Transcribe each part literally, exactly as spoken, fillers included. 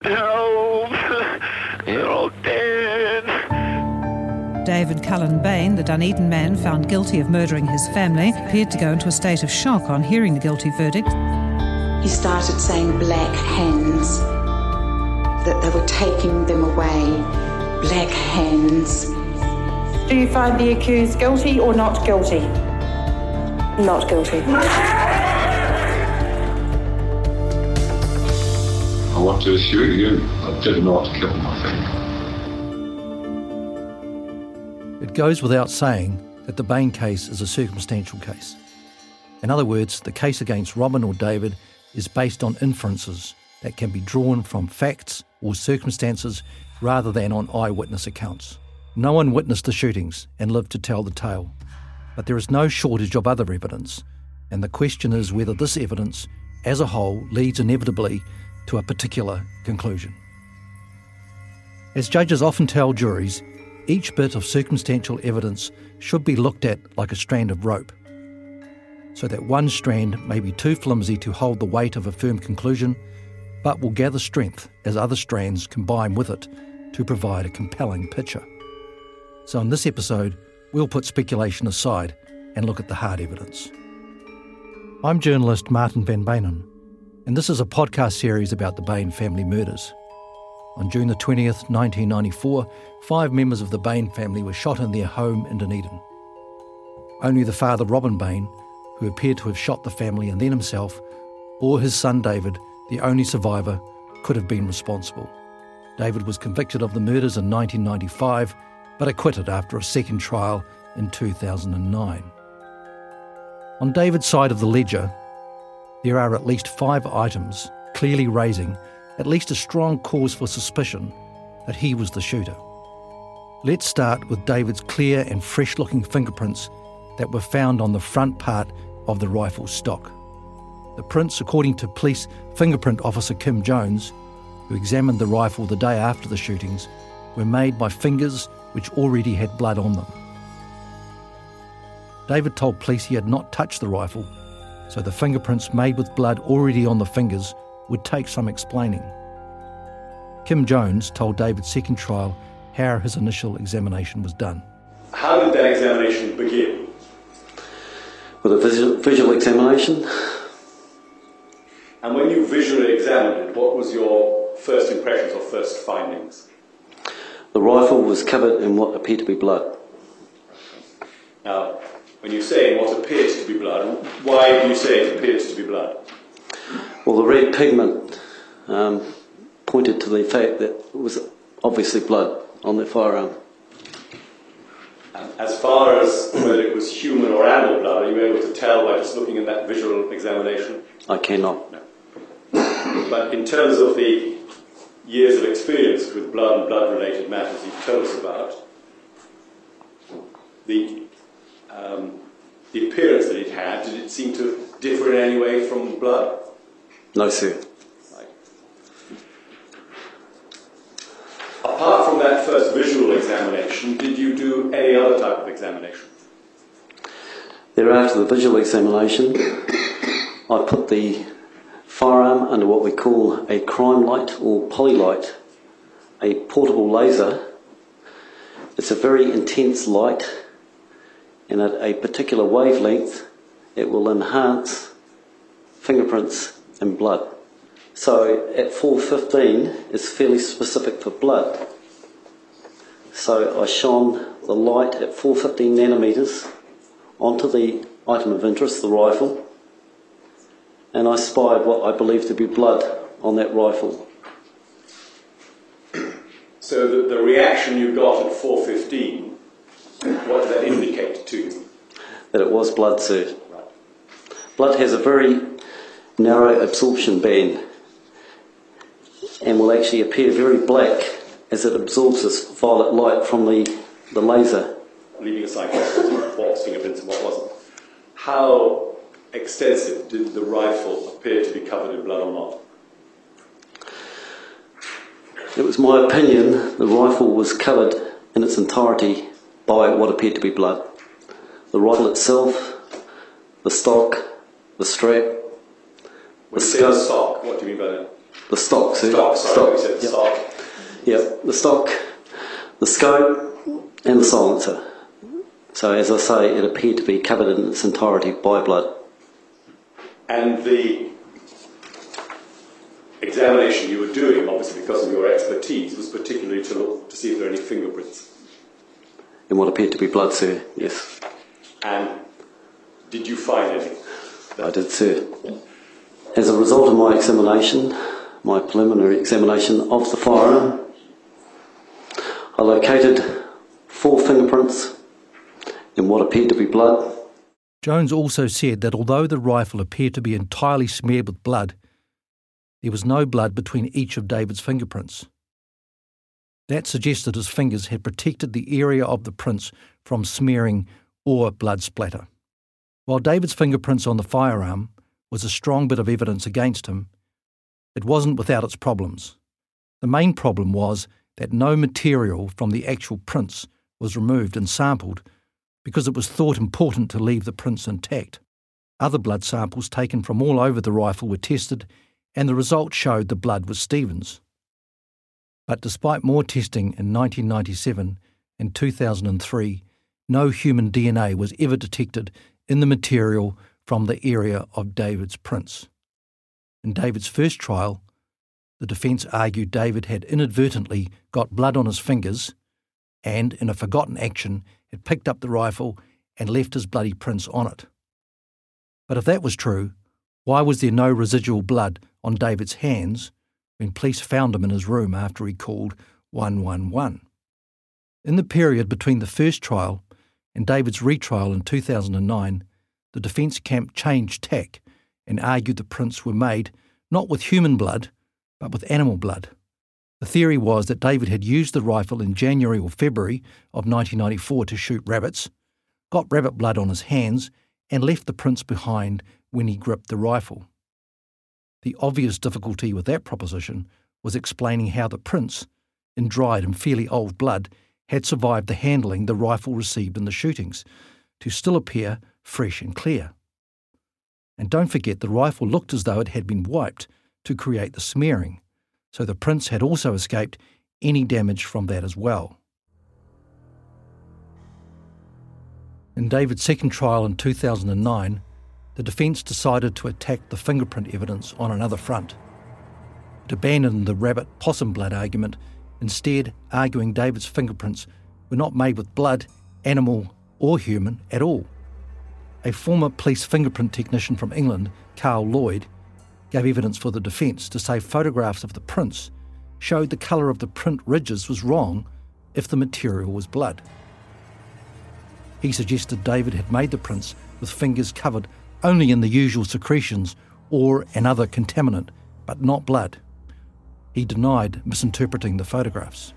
Help! They're all dead. David Cullen Bain, the Dunedin man found guilty of murdering his family, appeared to go into a state of shock on hearing the guilty verdict. He started saying black hands, that they were taking them away. Black hands. Do you find the accused guilty or not guilty? Not guilty. I want to assure you, I did not kill my family. It goes without saying that the Bain case is a circumstantial case. In other words, the case against Robin or David is based on inferences that can be drawn from facts or circumstances rather than on eyewitness accounts. No one witnessed the shootings and lived to tell the tale, but there is no shortage of other evidence, and the question is whether this evidence, as a whole, leads inevitably to a particular conclusion. As judges often tell juries, each bit of circumstantial evidence should be looked at like a strand of rope, so that one strand may be too flimsy to hold the weight of a firm conclusion, but will gather strength as other strands combine with it to provide a compelling picture. So in this episode, we'll put speculation aside and look at the hard evidence. I'm journalist Martin van Beynen, and this is a podcast series about the Bain family murders. On June the twentieth, nineteen ninety-four, five members of the Bain family were shot in their home in Dunedin. Only the father, Robin Bain, who appeared to have shot the family and then himself, or his son David, the only survivor, could have been responsible. David was convicted of the murders in nineteen ninety-five, but acquitted after a second trial in two thousand nine. On David's side of the ledger, there are at least five items clearly raising at least a strong cause for suspicion that he was the shooter. Let's start with David's clear and fresh-looking fingerprints that were found on the front part of the rifle stock. The prints, according to police fingerprint officer Kim Jones, who examined the rifle the day after the shootings, were made by fingers which already had blood on them. David told police he had not touched the rifle, so the fingerprints made with blood already on the fingers would take some explaining. Kim Jones told David's second trial how his initial examination was done. How did that examination begin? With a visual, visual examination. And when you visually examined it, what was your first impressions or first findings? The rifle was covered in what appeared to be blood. Now, when you say what appears to be blood, why do you say it appears to be blood? Well, the red pigment um, pointed to the fact that it was obviously blood on the firearm. And as far as whether it was human or animal blood, are you able to tell by just looking at that visual examination? I cannot. No. But in terms of the years of experience with blood and blood-related matters you've told us about, the um, the appearance that it had, did it seem to differ in any way from blood? No, sir. Right. Apart from that first visual examination, did you do any other type of examination? Thereafter the visual examination, I put the firearm under what we call a crime light or polylight, a portable laser. It's a very intense light, and at a particular wavelength it will enhance fingerprints and blood. So at four fifteen it's fairly specific for blood. So I shone the light at four fifteen nanometers onto the item of interest, the rifle, and I spied what I believe to be blood on that rifle. So the, the reaction you got at four fifteen, what did that indicate to you? That it was blood, sir. Right. Blood has a very narrow absorption band and will actually appear very black as it absorbs this violet light from the, the laser. Leaving aside questions of what was fingerprints and what wasn't, how extensive did the rifle appear to be covered in blood or not? It was my opinion the rifle was covered in its entirety by what appeared to be blood. The rifle itself, the stock, the strap, When the you say scope. the stock, what do you mean by that? The stock, Sue. Stock, sorry, stock. we said Yep. stock. Yep, the stock, the scope, and the silencer. So, as I say, it appeared to be covered in its entirety by blood. And the examination you were doing, obviously because of your expertise, was particularly to look to see if there are any fingerprints. In what appeared to be blood, sir, yes. And did you find any? I did, sir. As a result of my examination, my preliminary examination of the firearm, I located four fingerprints in what appeared to be blood. Jones also said that although the rifle appeared to be entirely smeared with blood, there was no blood between each of David's fingerprints. That suggested his fingers had protected the area of the prints from smearing or blood splatter. While David's fingerprints on the firearm was a strong bit of evidence against him, it wasn't without its problems. The main problem was that no material from the actual prints was removed and sampled because it was thought important to leave the prints intact. Other blood samples taken from all over the rifle were tested, and the results showed the blood was Stephen's. But despite more testing in nineteen ninety-seven and two thousand three, no human D N A was ever detected in the material from the area of David's prints. In David's first trial, the defence argued David had inadvertently got blood on his fingers and, in a forgotten action, had picked up the rifle and left his bloody prints on it. But if that was true, why was there no residual blood on David's hands when police found him in his room after he called one one one? In the period between the first trial and David's retrial in two thousand nine, the defence camp changed tack and argued the prints were made not with human blood, but with animal blood. The theory was that David had used the rifle in January or February of nineteen ninety-four to shoot rabbits, got rabbit blood on his hands, and left the prints behind when he gripped the rifle. The obvious difficulty with that proposition was explaining how the prints, in dried and fairly old blood, had survived the handling the rifle received in the shootings, to still appear fresh and clear. And don't forget, the rifle looked as though it had been wiped to create the smearing, so the prints had also escaped any damage from that as well. In David's second trial in two thousand nine, the defence decided to attack the fingerprint evidence on another front. It abandoned the rabbit-possum blood argument, instead arguing David's fingerprints were not made with blood, animal or human at all. A former police fingerprint technician from England, Carl Lloyd, gave evidence for the defence to say photographs of the prints showed the colour of the print ridges was wrong if the material was blood. He suggested David had made the prints with fingers covered only in the usual secretions or another contaminant, but not blood. He denied misinterpreting the photographs.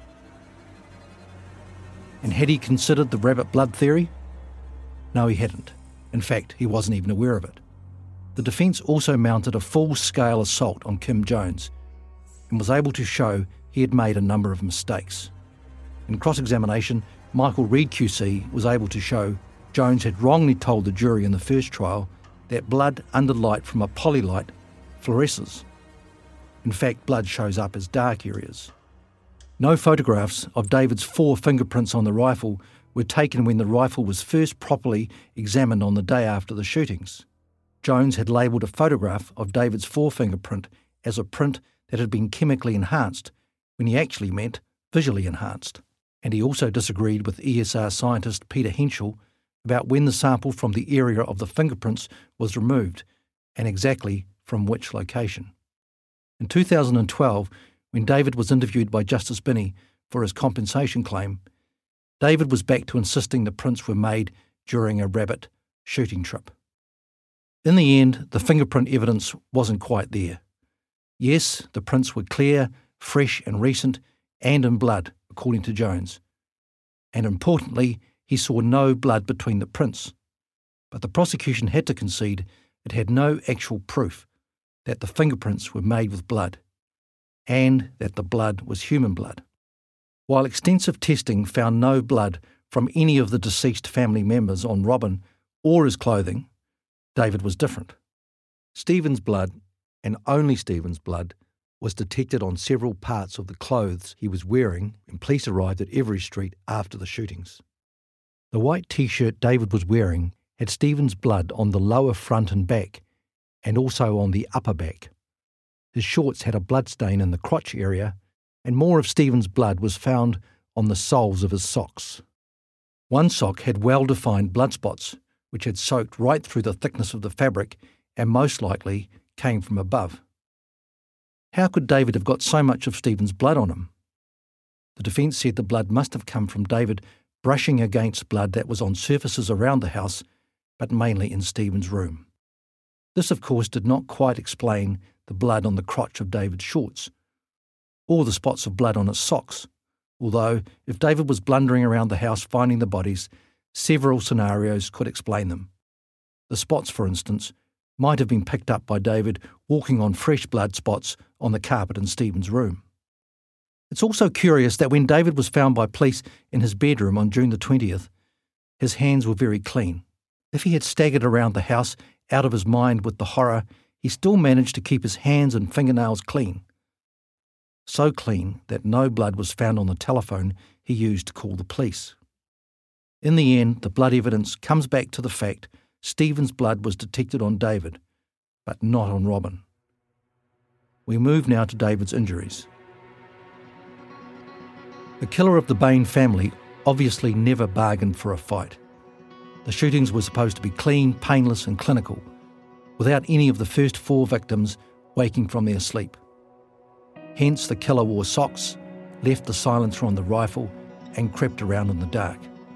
And had he considered the rabbit blood theory? No, he hadn't. In fact, he wasn't even aware of it. The defence also mounted a full-scale assault on Kim Jones and was able to show he had made a number of mistakes. In cross-examination, Michael Reed Q C was able to show Jones had wrongly told the jury in the first trial that blood under light from a polylight fluoresces. In fact, blood shows up as dark areas. No photographs of David's four fingerprints on the rifle were taken when the rifle was first properly examined on the day after the shootings. Jones had labelled a photograph of David's forefingerprint as a print that had been chemically enhanced, when he actually meant visually enhanced. And he also disagreed with E S R scientist Peter Henschel about when the sample from the area of the fingerprints was removed and exactly from which location. In two thousand twelve, when David was interviewed by Justice Binney for his compensation claim, David was back to insisting the prints were made during a rabbit shooting trip. In the end, the fingerprint evidence wasn't quite there. Yes, the prints were clear, fresh and recent, and in blood, according to Jones. And importantly, he saw no blood between the prints. But the prosecution had to concede it had no actual proof that the fingerprints were made with blood, and that the blood was human blood. While extensive testing found no blood from any of the deceased family members on Robin or his clothing, David was different. Stephen's blood, and only Stephen's blood, was detected on several parts of the clothes he was wearing, and police arrived at Every Street after the shootings. The white T-shirt David was wearing had Stephen's blood on the lower front and back, and also on the upper back. His shorts had a blood stain in the crotch area, and more of Stephen's blood was found on the soles of his socks. One sock had well-defined blood spots, which had soaked right through the thickness of the fabric and most likely came from above. How could David have got so much of Stephen's blood on him? The defence said the blood must have come from David brushing against blood that was on surfaces around the house, but mainly in Stephen's room. This, of course, did not quite explain the blood on the crotch of David's shorts, or the spots of blood on his socks, although if David was blundering around the house finding the bodies, several scenarios could explain them. The spots, for instance, might have been picked up by David walking on fresh blood spots on the carpet in Stephen's room. It's also curious that when David was found by police in his bedroom on June the twentieth, his hands were very clean. If he had staggered around the house out of his mind with the horror, he still managed to keep his hands and fingernails clean. So clean that no blood was found on the telephone he used to call the police. In the end, the blood evidence comes back to the fact Stephen's blood was detected on David, but not on Robin. We move now to David's injuries. The killer of the Bain family obviously never bargained for a fight. The shootings were supposed to be clean, painless and clinical, without any of the first four victims waking from their sleep. Hence the killer wore socks, left the silencer on the rifle and crept around in the dark.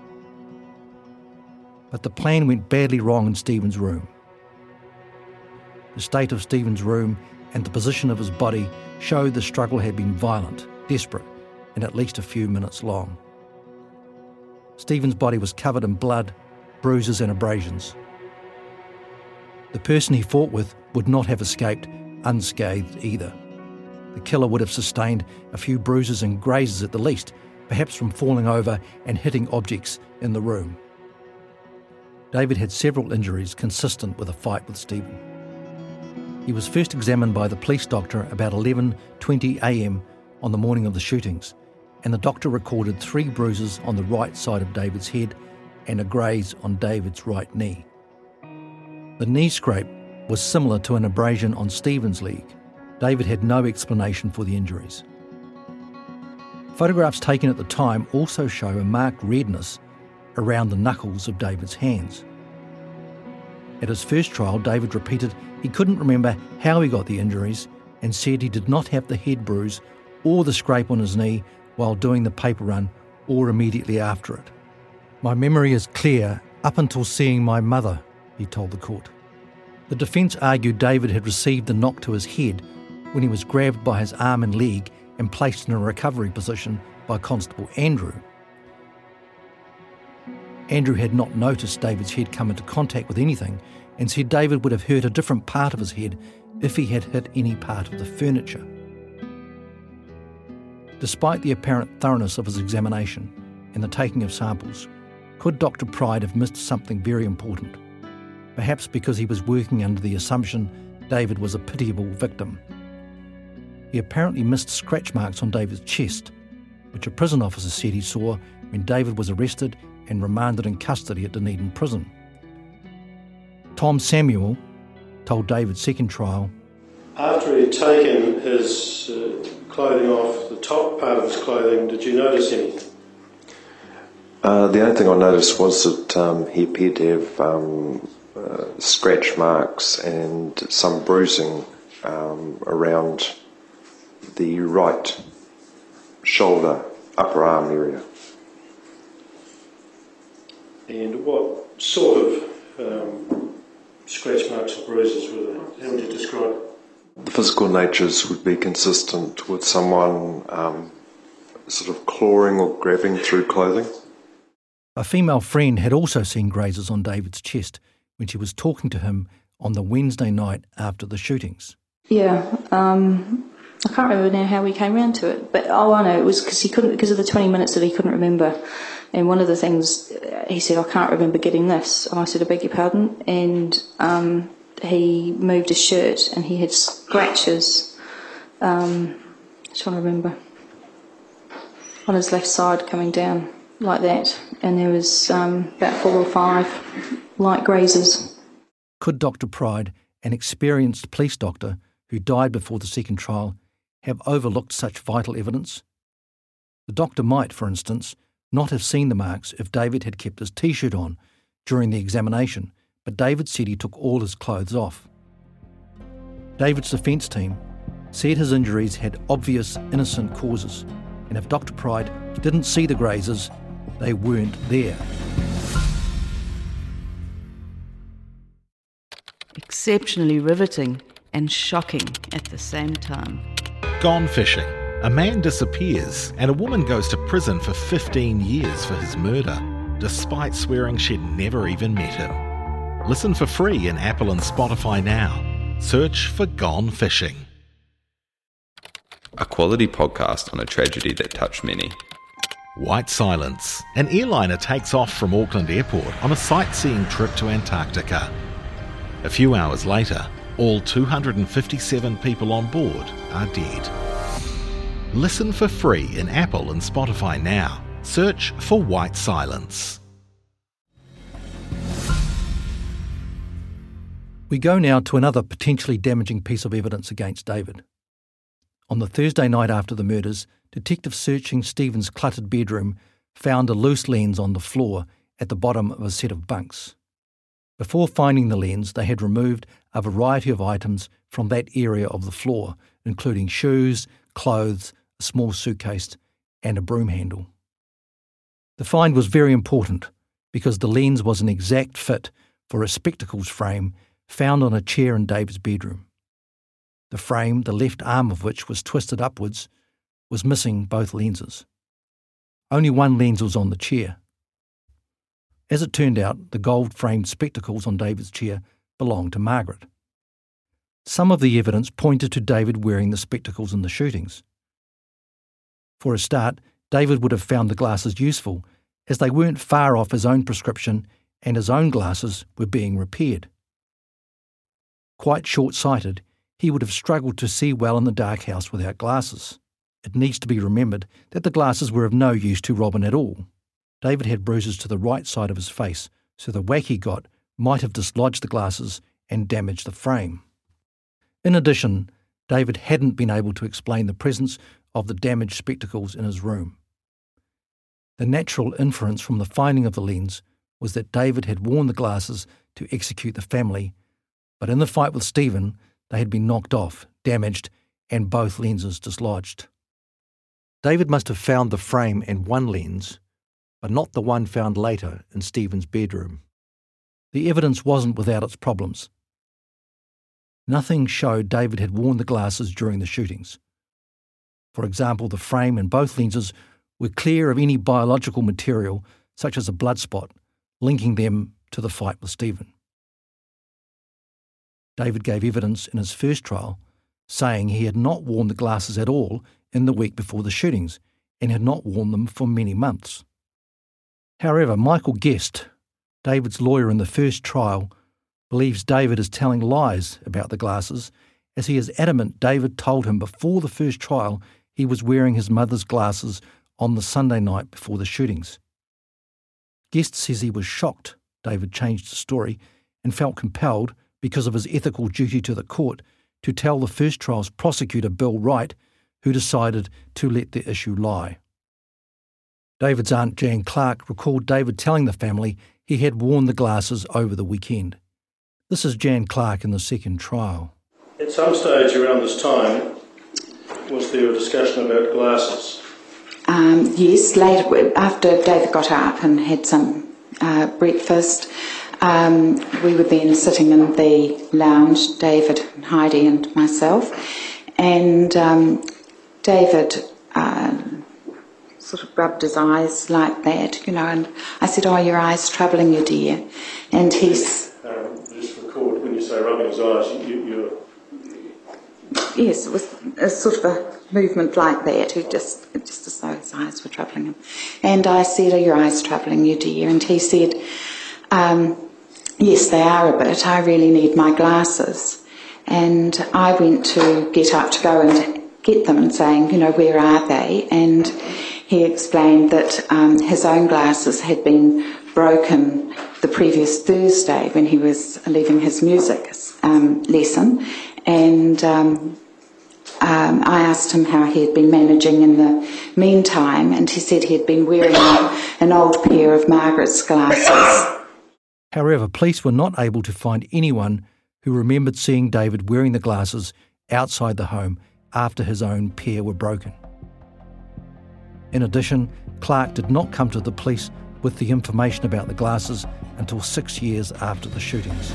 But the plan went badly wrong in Stephen's room. The state of Stephen's room and the position of his body showed the struggle had been violent, desperate, and at least a few minutes long. Stephen's body was covered in blood, bruises and abrasions. The person he fought with would not have escaped unscathed either. The killer would have sustained a few bruises and grazes at the least, perhaps from falling over and hitting objects in the room. David had several injuries consistent with a fight with Stephen. He was first examined by the police doctor about eleven twenty a m on the morning of the shootings, and the doctor recorded three bruises on the right side of David's head and a graze on David's right knee. The knee scrape was similar to an abrasion on Stephen's leg. David had no explanation for the injuries. Photographs taken at the time also show a marked redness around the knuckles of David's hands. At his first trial, David repeated he couldn't remember how he got the injuries and said he did not have the head bruise or the scrape on his knee while doing the paper run or immediately after it. "My memory is clear up until seeing my mother," he told the court. The defence argued David had received the knock to his head when he was grabbed by his arm and leg and placed in a recovery position by Constable Andrew. Andrew had not noticed David's head come into contact with anything and said David would have hurt a different part of his head if he had hit any part of the furniture. Despite the apparent thoroughness of his examination and the taking of samples, could Doctor Pride have missed something very important? Perhaps because he was working under the assumption David was a pitiable victim. He apparently missed scratch marks on David's chest, which a prison officer said he saw when David was arrested and remanded in custody at Dunedin Prison. Tom Samuel told David's second trial, "After he'd taken his uh, clothing off, the top part of his clothing, did you notice anything?" Uh, the only thing I noticed was that um, he appeared to have um, uh, scratch marks and some bruising um, around the right shoulder, upper arm area. And what sort of um, scratch marks or bruises were they? How would you describe it? The physical natures would be consistent with someone um, sort of clawing or grabbing through clothing. A female friend had also seen grazes on David's chest when she was talking to him on the Wednesday night after the shootings. Yeah, um, I can't remember now how we came round to it, but oh, I know it was because he couldn't because of the twenty minutes that he couldn't remember. And one of the things he said, "I can't remember getting this," and I said, "I beg your pardon," and um, he moved his shirt and he had scratches Um, I'm trying to remember. On his left side coming down like that, and there was um, about four or five light grazers. Could Doctor Pride, an experienced police doctor who died before the second trial, have overlooked such vital evidence? The doctor might, for instance, not have seen the marks if David had kept his T-shirt on during the examination, but David said he took all his clothes off. David's defence team said his injuries had obvious innocent causes, and if Doctor Pride didn't see the grazers, they weren't there. Exceptionally riveting and shocking at the same time. Gone fishing. A man disappears and a woman goes to prison for fifteen years for his murder, despite swearing she'd never even met him. Listen for free in Apple and Spotify now. Search for Gone Fishing. A quality podcast on a tragedy that touched many. White Silence. An airliner takes off from Auckland Airport on a sightseeing trip to Antarctica. A few hours later, all two hundred fifty-seven people on board are dead. Listen for free in Apple and Spotify now. Search for White Silence. We go now to another potentially damaging piece of evidence against David. On the Thursday night after the murders, detectives searching Stephen's cluttered bedroom found a loose lens on the floor at the bottom of a set of bunks. Before finding the lens, they had removed a variety of items from that area of the floor, including shoes, clothes, a small suitcase, and a broom handle. The find was very important because the lens was an exact fit for a spectacles frame found on a chair in David's bedroom. The frame, the left arm of which was twisted upwards, was missing both lenses. Only one lens was on the chair. As it turned out, the gold-framed spectacles on David's chair belonged to Margaret. Some of the evidence pointed to David wearing the spectacles in the shootings. For a start, David would have found the glasses useful, as they weren't far off his own prescription and his own glasses were being repaired. Quite short-sighted, he would have struggled to see well in the dark house without glasses. It needs to be remembered that the glasses were of no use to Robin at all. David had bruises to the right side of his face, so the whack he got might have dislodged the glasses and damaged the frame. In addition, David hadn't been able to explain the presence of the damaged spectacles in his room. The natural inference from the finding of the lens was that David had worn the glasses to execute the family, but in the fight with Stephen, they had been knocked off, damaged, and both lenses dislodged. David must have found the frame and one lens, but not the one found later in Stephen's bedroom. The evidence wasn't without its problems. Nothing showed David had worn the glasses during the shootings. For example, the frame and both lenses were clear of any biological material, such as a blood spot, linking them to the fight with Stephen. David gave evidence in his first trial, saying he had not worn the glasses at all in the week before the shootings and had not worn them for many months. However, Michael Guest, David's lawyer in the first trial, believes David is telling lies about the glasses, as he is adamant David told him before the first trial he was wearing his mother's glasses on the Sunday night before the shootings. Guest says he was shocked David changed the story and felt compelled, because of his ethical duty to the court, to tell the first trial's prosecutor, Bill Wright, who decided to let the issue lie. David's aunt, Jan Clark, recalled David telling the family he had worn the glasses over the weekend. This is Jan Clark in the second trial. At some stage around this time, was there a discussion about glasses? Um, yes, later, after David got up and had some uh, breakfast, um, we were then sitting in the lounge, David, and Heidi and myself, and um, David uh, sort of rubbed his eyes like that, you know, and I said, "Oh, your eyes troubling you, dear?" And he's... Um, just record, when you say rubbing his eyes, you, you're... Yes, it was a sort of a movement like that, who just, just as though his eyes were troubling him. And I said, "Are your eyes troubling you, dear?" And he said, um, "Yes, they are a bit. I really need my glasses." And I went to get up to go and get them and saying, you know, where are they? And he explained that um, his own glasses had been broken the previous Thursday when he was leaving his music um, lesson. And um, um, I asked him how he had been managing in the meantime, and he said he had been wearing an old pair of Margaret's glasses. However, police were not able to find anyone who remembered seeing David wearing the glasses outside the home after his own pair were broken. In addition, Clark did not come to the police with the information about the glasses until six years after the shootings.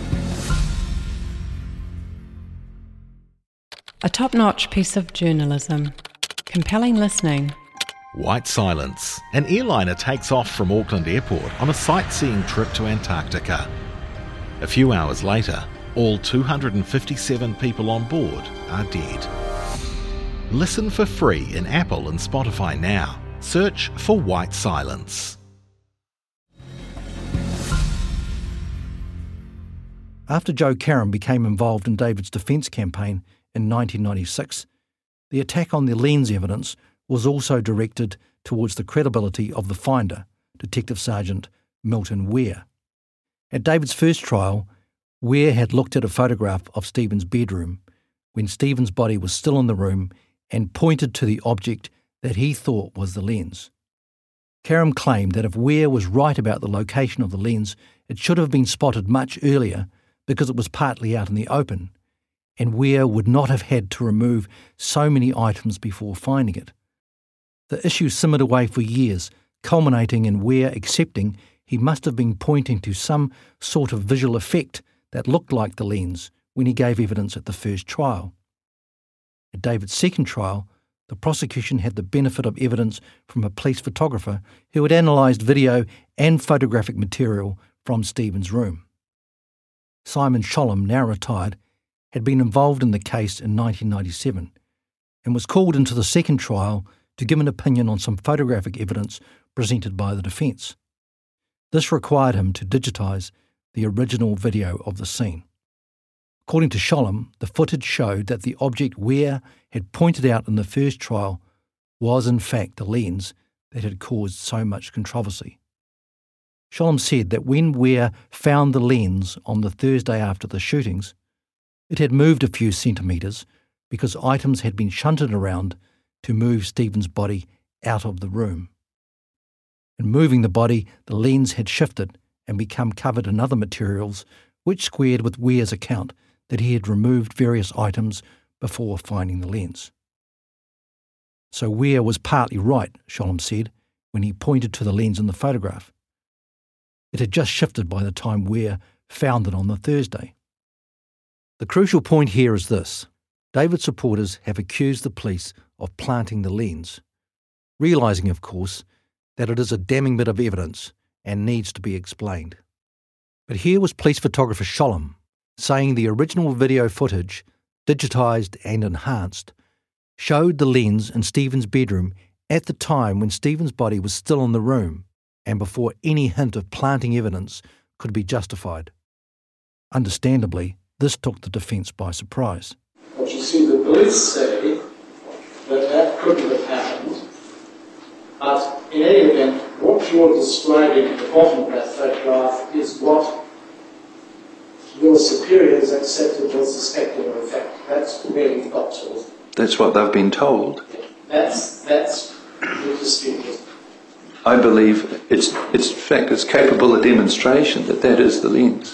A top-notch piece of journalism. Compelling listening. White Silence. An airliner takes off from Auckland Airport on a sightseeing trip to Antarctica. A few hours later, all two hundred fifty-seven people on board are dead. Listen for free in Apple and Spotify now. Search for White Silence. After Joe Karam became involved in David's defence campaign in nineteen ninety-six, the attack on the lens evidence was also directed towards the credibility of the finder, Detective Sergeant Milton Ware. At David's first trial, Ware had looked at a photograph of Stephen's bedroom when Stephen's body was still in the room and pointed to the object that he thought was the lens. Karam claimed that if Ware was right about the location of the lens, it should have been spotted much earlier because it was partly out in the open, and Ware would not have had to remove so many items before finding it. The issue simmered away for years, culminating in Ware accepting he must have been pointing to some sort of visual effect that looked like the lens when he gave evidence at the first trial. At David's second trial, the prosecution had the benefit of evidence from a police photographer who had analysed video and photographic material from Stephen's room. Simon Sholem, now retired, had been involved in the case in nineteen ninety-seven and was called into the second trial to give an opinion on some photographic evidence presented by the defence. This required him to digitise the original video of the scene. According to Sholem, the footage showed that the object Ware had pointed out in the first trial was in fact the lens that had caused so much controversy. Sholem said that when Ware found the lens on the Thursday after the shootings, it had moved a few centimetres because items had been shunted around to move Stephen's body out of the room. In moving the body, the lens had shifted and become covered in other materials, which squared with Ware's account that he had removed various items before finding the lens. So Ware was partly right, Sholem said, when he pointed to the lens in the photograph. It had just shifted by the time Ware found it on the Thursday. The crucial point here is this. David's supporters have accused the police of planting the lens, realising, of course, that it is a damning bit of evidence and needs to be explained. But here was police photographer Sholem saying the original video footage, digitised and enhanced, showed the lens in Stephen's bedroom at the time when Stephen's body was still in the room and before any hint of planting evidence could be justified. Understandably, this took the defence by surprise. But you see, the police say that that couldn't have happened, but in any event, what you're describing at the bottom of that photograph is what your superiors accepted was a specular effect. That's where you've got to. That's what they've been told. That's that's the dispute. I believe it's it's in fact it's capable of demonstration that that is the lens.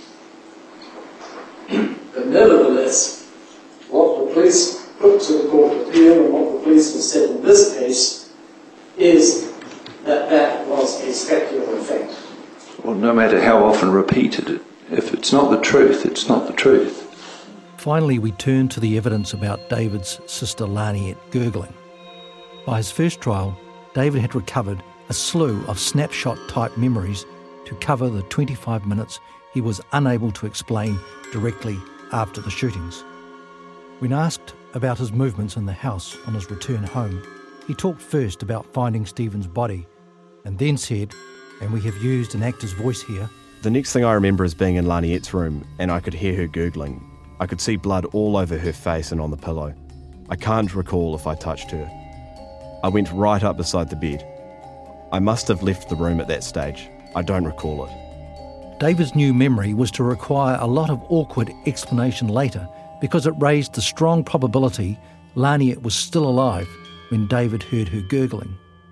But nevertheless, what the police put to the Court of Appeal and what the police have said in this case is that that was a specular effect. Well, no matter how often repeated, if it's not the truth, it's not the truth. Finally, we turn to the evidence about David's sister Laniette gurgling. By his first trial, David had recovered a slew of snapshot-type memories to cover the twenty-five minutes he was unable to explain directly after the shootings. When asked about his movements in the house on his return home, he talked first about finding Stephen's body and then said, and we have used an actor's voice here, "The next thing I remember is being in Laniette's room and I could hear her gurgling. I could see blood all over her face and on the pillow. I can't recall if I touched her. I went right up beside the bed. I must have left the room at that stage. I don't recall it. David's new memory was to require a lot of awkward explanation later because it raised the strong probability Laniet was still alive when David heard her gurgling.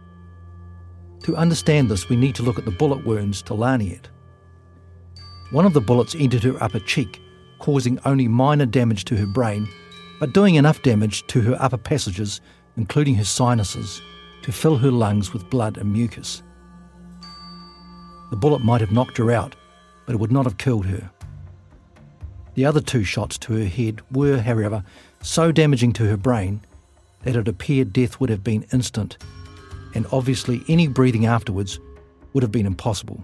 To understand this, we need to look at the bullet wounds to Laniet. One of the bullets entered her upper cheek, causing only minor damage to her brain, but doing enough damage to her upper passages, including her sinuses, to fill her lungs with blood and mucus. The bullet might have knocked her out, but it would not have killed her. The other two shots to her head were, however, so damaging to her brain that it appeared death would have been instant, and obviously any breathing afterwards would have been impossible.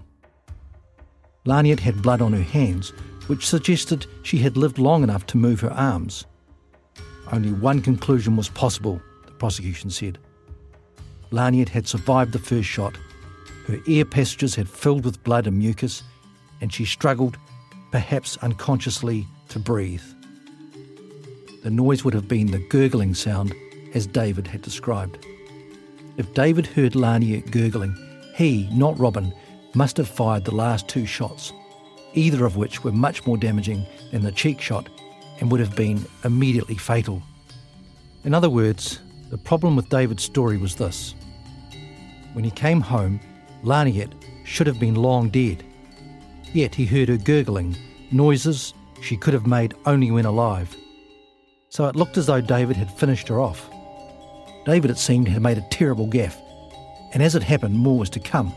Laniet had blood on her hands, which suggested she had lived long enough to move her arms. Only one conclusion was possible, the prosecution said. Laniet had survived the first shot, her ear passages had filled with blood and mucus, and she struggled, perhaps unconsciously, to breathe. The noise would have been the gurgling sound, as David had described. If David heard Laniet gurgling, he, not Robin, must have fired the last two shots, either of which were much more damaging than the cheek shot and would have been immediately fatal. In other words, the problem with David's story was this. When he came home, Laniet should have been long dead. Yet he heard her gurgling, noises she could have made only when alive. So it looked as though David had finished her off. David, it seemed, had made a terrible gaffe, and as it happened, more was to come.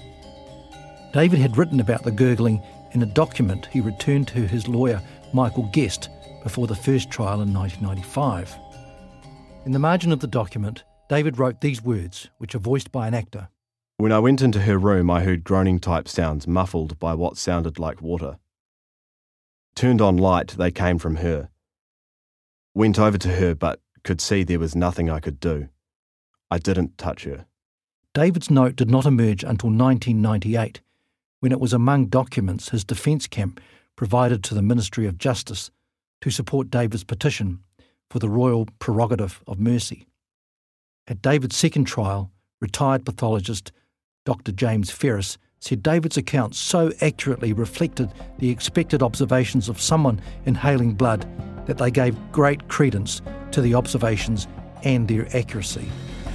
David had written about the gurgling in a document he returned to his lawyer, Michael Guest, before the first trial in nineteen ninety-five. In the margin of the document, David wrote these words, which are voiced by an actor. When I went into her room, I heard groaning-type sounds muffled by what sounded like water. Turned on light, they came from her. Went over to her, but could see there was nothing I could do. I didn't touch her. David's note did not emerge until nineteen ninety-eight, when it was among documents his defence camp provided to the Ministry of Justice to support David's petition for the royal prerogative of mercy. At David's second trial, retired pathologist Doctor James Ferris said David's account so accurately reflected the expected observations of someone inhaling blood that they gave great credence to the observations and their accuracy.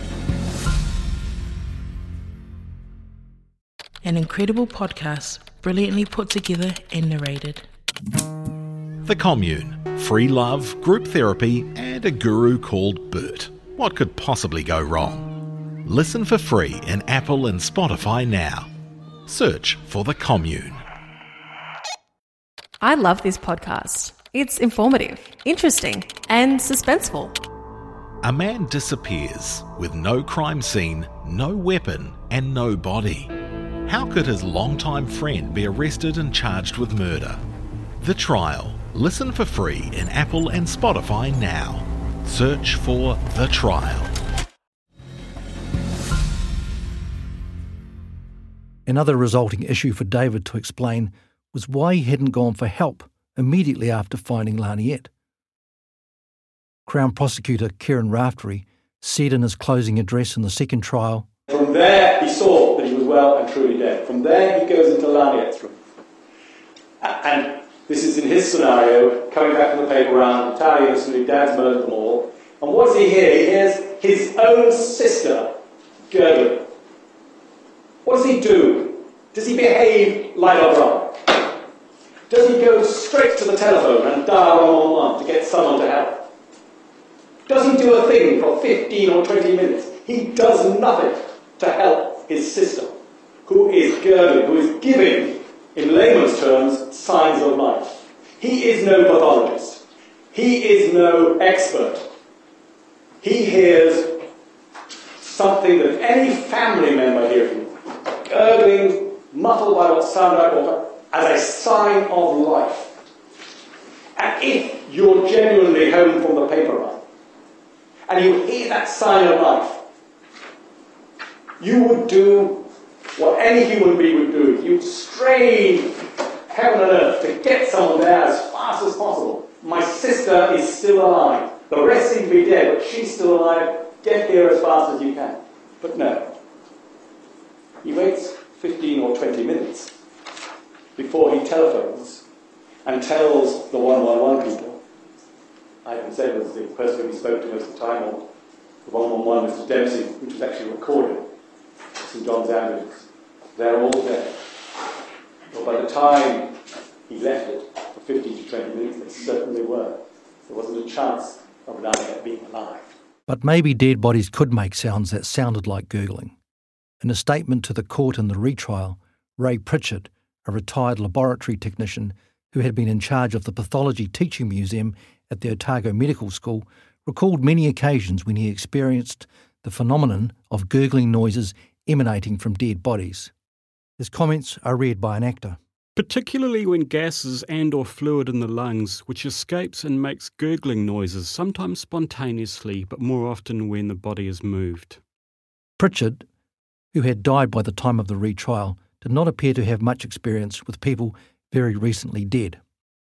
An incredible podcast, brilliantly put together and narrated. The Commune, free love, group therapy, and a guru called Bert. What could possibly go wrong? Listen for free in Apple and Spotify now. Search for The Commune. I love this podcast. It's informative, interesting, and suspenseful. A man disappears with no crime scene, no weapon, and no body. How could his longtime friend be arrested and charged with murder? The Trial. Listen for free in Apple and Spotify now. Search for The Trial. Another resulting issue for David to explain was why he hadn't gone for help immediately after finding Laniet. Crown Prosecutor Kieran Raftery said in his closing address in the second trial, From there he saw that he was well and truly dead. From there he goes into Laniet's room. And this is in his scenario, coming back from the paper round, entirely innocently, Dad's murdered them all. And what does he hear? He hears his own sister gurgling. What does he do? Does he behave like a brother? Does he go straight to the telephone and dial one one one to get someone to help? Does he do a thing for fifteen or twenty minutes? He does nothing to help his sister, who is gurgling, who is giving, in layman's terms, signs of life. He is no pathologist. He is no expert. He hears something that any family member hears, gurgling, muffled by what sound like water, as a sign of life. And if you're genuinely home from the paper run, and you hear that sign of life, you would do what any human being would do. You'd strain heaven and earth to get someone there as fast as possible. My sister is still alive. The rest seem to be dead, but she's still alive. Get here as fast as you can. But no. He waits fifteen or twenty minutes before he telephones and tells the one one one people. I can say was the person who he spoke to most of the time, or the one one one, Mister Dempsey, which was actually recorded at St John's Ambulance. They're all dead. But by the time he left it for fifteen to twenty minutes, they certainly were. There wasn't a chance of Laniet being alive. But maybe dead bodies could make sounds that sounded like gurgling. In a statement to the court in the retrial, Ray Pritchard, a retired laboratory technician who had been in charge of the Pathology Teaching Museum at the Otago Medical School, recalled many occasions when he experienced the phenomenon of gurgling noises emanating from dead bodies. His comments are read by an actor. Particularly when gases and or fluid in the lungs, which escapes and makes gurgling noises, sometimes spontaneously, but more often when the body is moved. Pritchard, who had died by the time of the retrial, did not appear to have much experience with people very recently dead.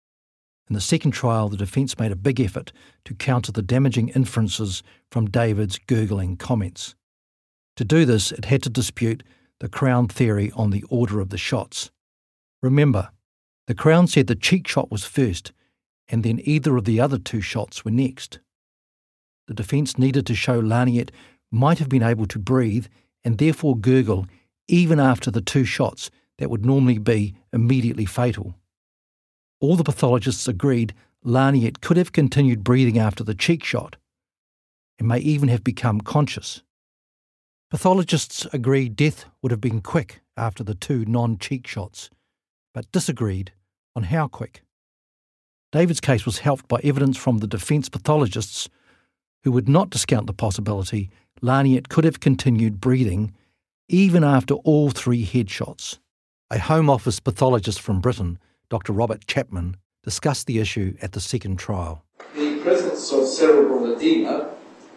In the second trial, the defence made a big effort to counter the damaging inferences from David's gurgling comments. To do this, it had to dispute the Crown theory on the order of the shots. Remember, the Crown said the cheek shot was first, and then either of the other two shots were next. The defence needed to show Laniet might have been able to breathe and therefore gurgle even after the two shots that would normally be immediately fatal. All the pathologists agreed Laniet could have continued breathing after the cheek shot and may even have become conscious. Pathologists agreed death would have been quick after the two non-cheek shots, but disagreed on how quick. David's case was helped by evidence from the defence pathologists who would not discount the possibility Laniet could have continued breathing even after all three headshots. A Home Office pathologist from Britain, Doctor Robert Chapman, discussed the issue at the second trial. The presence of cerebral edema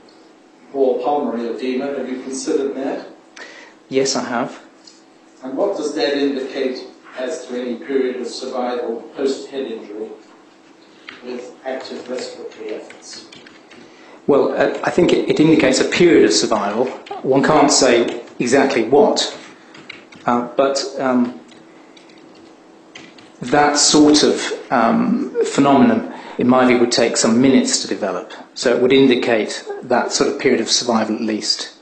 or pulmonary edema, have you considered that? Yes, I have. And what does that indicate as to any period of survival post-head injury with active respiratory efforts? Well, uh, I think it, it indicates a period of survival. One can't say exactly what, uh, but um, that sort of um, phenomenon, in my view, would take some minutes to develop. So it would indicate that sort of period of survival at least.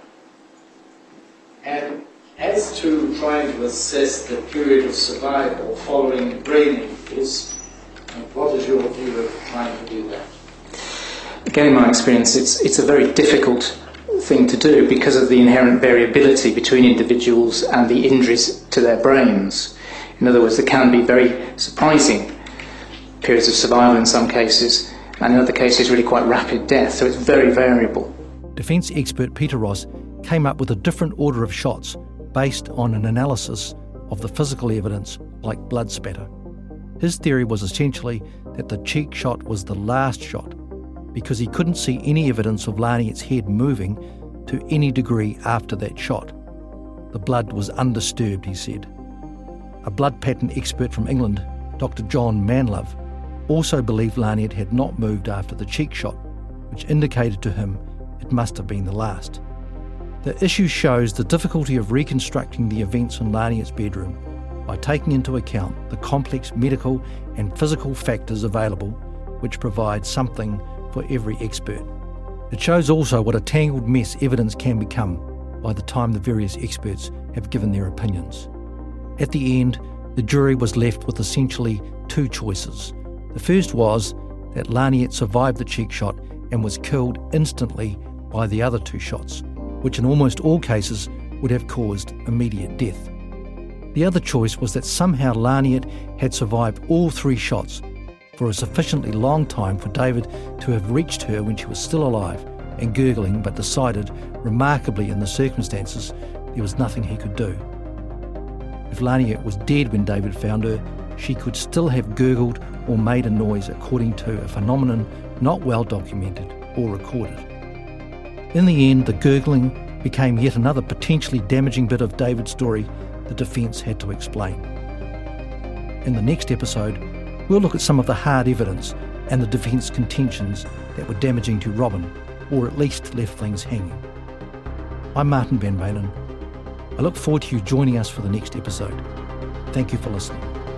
And as to trying to assess the period of survival following brain injuries, what is your view of trying to do that? Again, in my experience, it's, it's a very difficult thing to do because of the inherent variability between individuals and the injuries to their brains. In other words, there can be very surprising periods of survival in some cases, and in other cases really quite rapid death, so it's very variable. Defence expert Peter Ross came up with a different order of shots based on an analysis of the physical evidence like blood spatter. His theory was essentially that the cheek shot was the last shot because he couldn't see any evidence of Laniet's head moving to any degree after that shot. The blood was undisturbed, he said. A blood pattern expert from England, Doctor John Manlove, also believed Laniet had not moved after the cheek shot, which indicated to him it must have been the last. The issue shows the difficulty of reconstructing the events in Laniet's bedroom by taking into account the complex medical and physical factors available, which provide something for every expert. It shows also what a tangled mess evidence can become by the time the various experts have given their opinions. At the end, the jury was left with essentially two choices. The first was that Laniet survived the cheek shot and was killed instantly by the other two shots, which in almost all cases would have caused immediate death. The other choice was that somehow Laniet had survived all three shots for a sufficiently long time for David to have reached her when she was still alive and gurgling, but decided, remarkably in the circumstances, there was nothing he could do. If Laniet was dead when David found her, she could still have gurgled or made a noise according to a phenomenon not well documented or recorded. In the end, the gurgling became yet another potentially damaging bit of David's story the defence had to explain. In the next episode, we'll look at some of the hard evidence and the defence contentions that were damaging to Robin, or at least left things hanging. I'm Martin Van Balen. I look forward to you joining us for the next episode. Thank you for listening.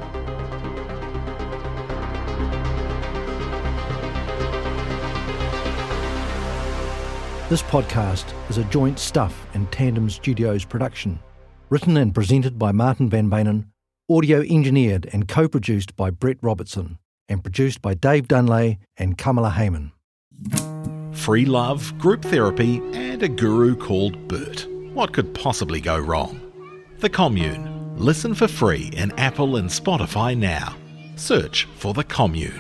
This podcast is a joint Stuff and Tandem Studios production, written and presented by Martin Van Balen, audio engineered and co-produced by Brett Robertson, and produced by Dave Dunlay and Kamala Heyman. Free love, group therapy, and a guru called Bert. What could possibly go wrong? The Commune. Listen for free in Apple and Spotify now. Search for The Commune.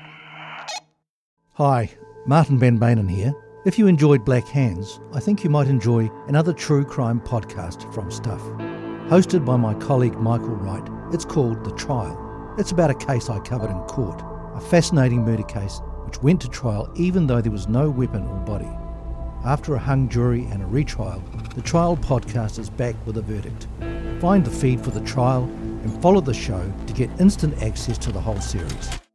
Hi, Martin Van Balen here. If you enjoyed Black Hands, I think you might enjoy another true crime podcast from Stuff. Hosted by my colleague Michael Wright, it's called The Trial. It's about a case I covered in court, a fascinating murder case which went to trial even though there was no weapon or body. After a hung jury and a retrial, the Trial podcast is back with a verdict. Find the feed for The Trial and follow the show to get instant access to the whole series.